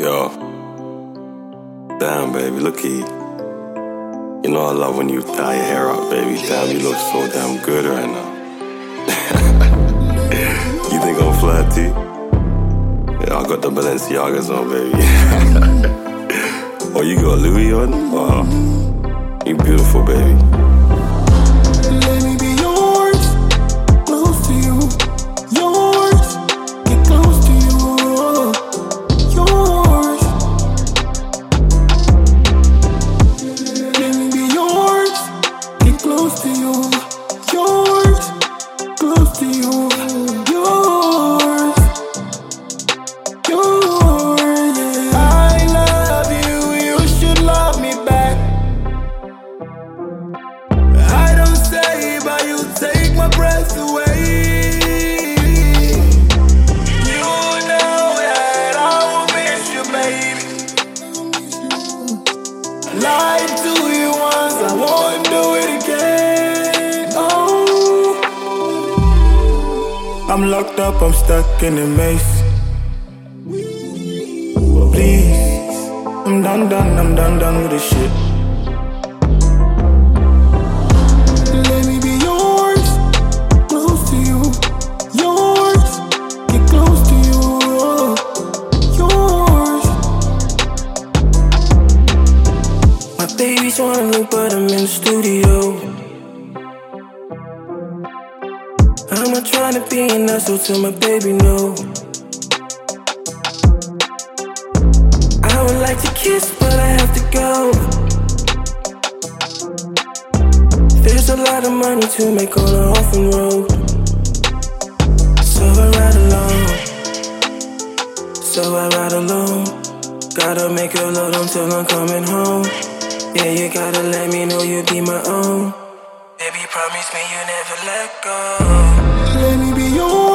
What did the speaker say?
Yo, damn, baby, look at you. You know I love when you tie your hair up, baby. Damn, you look so damn good right now. You think I'm flirty? Yeah, I got the Balenciagas on, baby. Oh, you got Louis on? Wow, you beautiful, baby. Let me be yours, close to you. Yours, get close to you. Yours. Let me be yours, get close to you. Yours, close to you. Yours. Yours, yeah. I love you, you should love me back. I don't say, but you take my breath away. You know that I will miss you, baby. I lied to you once, I won't do it again. Oh, I'm locked up, I'm stuck in a maze. Please, I'm done with this shit. Let me be yours, close to you. Yours, get close to you. Yours. My baby's wanna look, but I'm in the studio. I'm not trying to be an asshole to my baby, no. I would like to kiss, but I have to go. There's a lot of money to make on an orphan road. So I ride alone. Gotta make a load until I'm coming home. Yeah, you gotta let me know you'll be my own. Baby, promise me you never let go. Let me be yours.